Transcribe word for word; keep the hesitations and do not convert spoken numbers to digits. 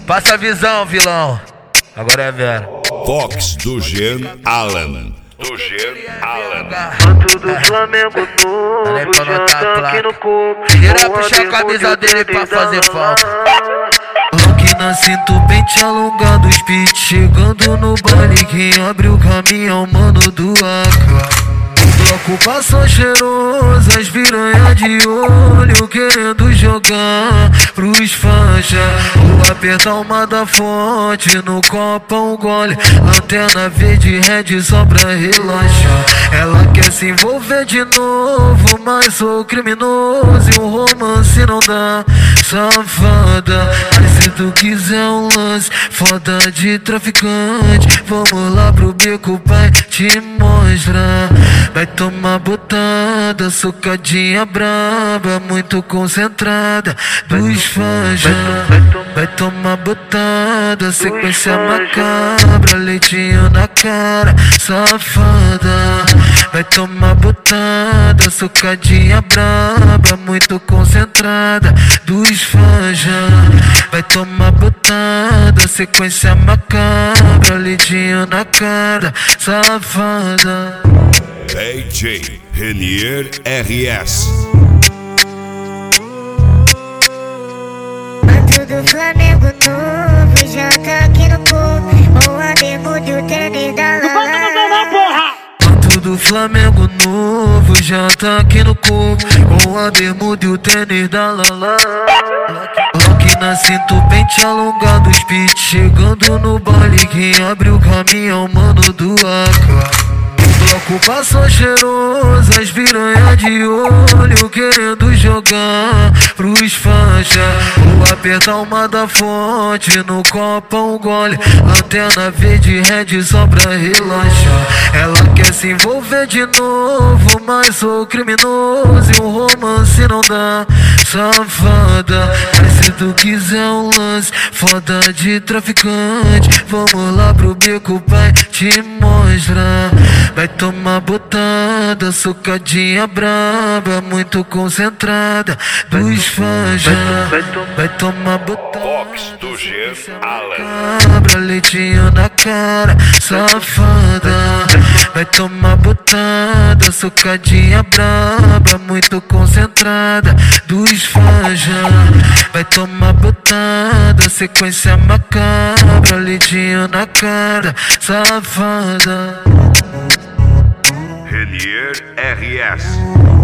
Passa a visão, vilão. Agora é Vera. Fox do Gen Alan. Do Gen Alan. Manto do Flamengo novo, já tá aqui no corpo. Tira puxar a camisa dele pra fazer falta. Rock na cinto, pente alongado, os pit chegando no baile. Quem abre o caminho é o mano do A K. Ocupação cheirosa, as piranha de olho querendo jogar pros faixa. Vou apertar uma da fonte, no copo um gole. Antena verde red só pra relaxar. Ela quer se envolver de novo, mas sou criminoso e o romance não dá. Safada, mas se tu quiser um lance foda de traficante, vamos lá pro beco, pai, te mostrar. Vai tomar botada, socadinha braba, muito concentrada dos fãs já. Vai tomar botada, sequência macabra, leitinho na cara, safada. Vai tomar botada, socadinha braba, muito concentrada dos fãs já. Vai tomar botada, sequência macabra, leitinho na cara, safada. D J Renier R S. Manto do Flamengo novo, já tá aqui no corpo. Com a bermuda e o tênis da Lala. Manto do Flamengo novo, já tá aqui no corpo. Com a bermuda e o tênis da Lala. Rock na cinto, pente alongado, os pit chegando no baile. Quem abre o caminho é o mano do A K. Ocupação cheirosa, as piranha de olho querendo jogar pros faixa. Vou apertar uma da fonte, no copo um gole. Antena verde red só pra relaxar. Ela quer se envolver de novo, mas sou criminoso e o romance não dá. Safada, mas se tu quiser um lance foda de traficante, vamos lá pro beco, pai, te mostrar. Vai tomar botada, socadinha braba, muito concentrada dos fãs já. Vai tomar botada, Fox do Gen Alan. cabra, leitinho na cara, safada. Vai tomar botada, socadinha braba, muito concentrada dos fãs já. Vai tomar botada, sequência macabra, leitinho na cara, safada. Renier R S.